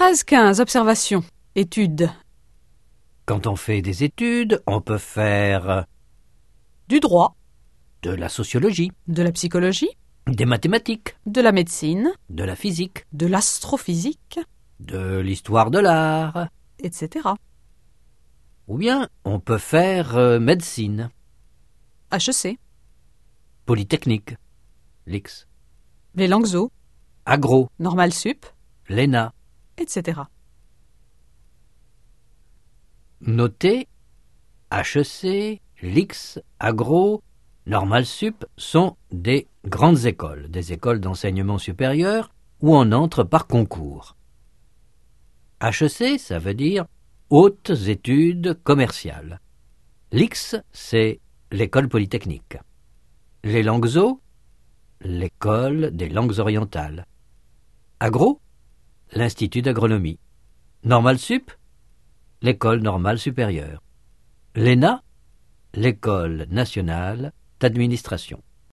13-15, observation. Étude. Quand on fait des études, on peut faire Du droit, de la sociologie, de la psychologie, des mathématiques, de la médecine, de la physique, de l'astrophysique, de l'histoire de l'art. etc. Ou bien on peut faire médecine, HEC, polytechnique, l'X, les langues zo, agro, normal sup, l'ENA. etc. Notez, HEC, l'X, agro, normal sup sont des grandes écoles, des écoles d'enseignement supérieur où on entre par concours. HEC, ça veut dire hautes études commerciales. L'X, c'est l'école polytechnique. Les langues zo, l'école des langues orientales. Agro, l'institut d'agronomie. Normal sup, l'école normale supérieure. L'ENA, l'école nationale d'administration.